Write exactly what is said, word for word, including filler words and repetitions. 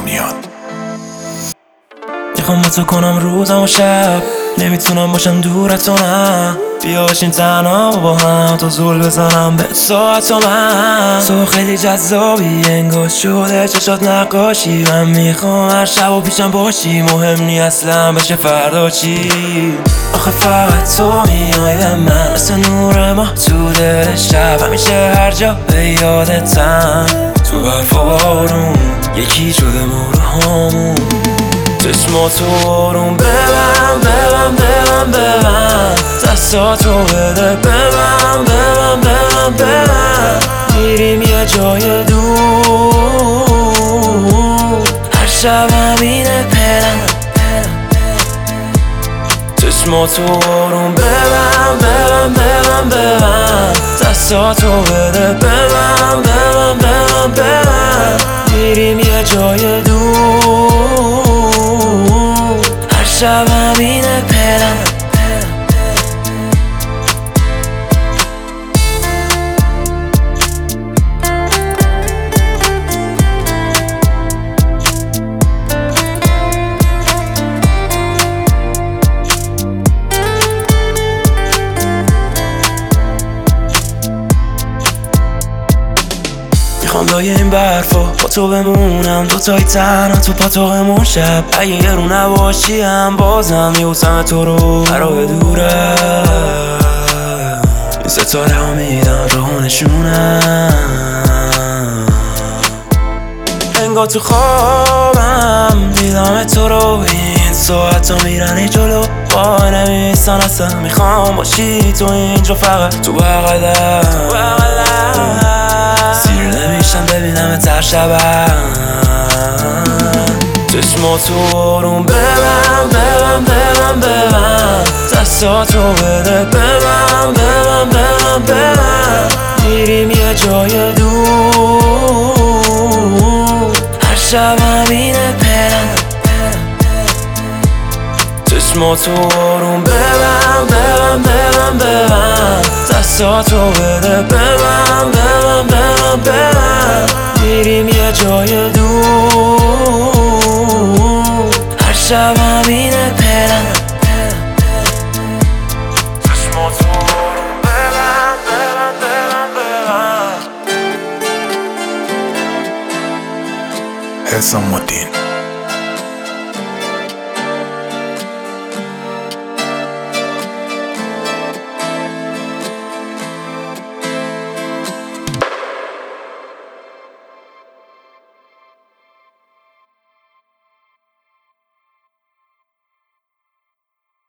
میاد. میخوام با تو کنم روزم و شب، نمیتونم باشم دور از تو، نه بیا باشیم تنها و با هم، تو زول بزنم به ساعت و من. تو خیلی جذابی، انگار شده چشات نقاشی. من میخوام هر شب و پیشم باشی، مهم نی اصلا بشه فردا چی. آخه فقط تو میای به من مثل نور ماه تو دل شب، همیشه هر جا به یادتم. تو برف و بارون یکی شده موروهامون، چشماتو آروم ببن ببن ببن ببن، دستاتو بده ببن ببن ببن ببن. میریم یه جای دور، هر شب همینه پلن. چشماتو آروم ببن ببن ببن ببن، دستاتو بده ببن ببن ببن ببن. میریم یه جای دور، هر شب همینه پلن. میخوام لای این برفا با تو بمونم، دوتایی تنها تو پاتوقمون شب. اگه یه رو نباشی هم بازم میبوسم تو رو، برای دوره این ستاره ها میدن راهو نشونم. انگار تو خوابم دیدم تو رو، این ساعت ها میرنی جلو وای نمیستن اصلا. میخوام باشی تو اینجا فقط تو بغلم، سیر نمیشم ببینم تر شبم. چشماتو آروم ببن ببن ببن ببن، دستاتو بده ببن ببن ببن ببن. میریم یه جای دور، هر شب همینه پلن. چشماتو آروم ببن ببن ببن ببن، دستاتو بده ببن ببن ببن ببن. میریم یه جای دور، هر شب همینه پلن. چشماتو آروم ببن ببن ببن ببن. حسام الدین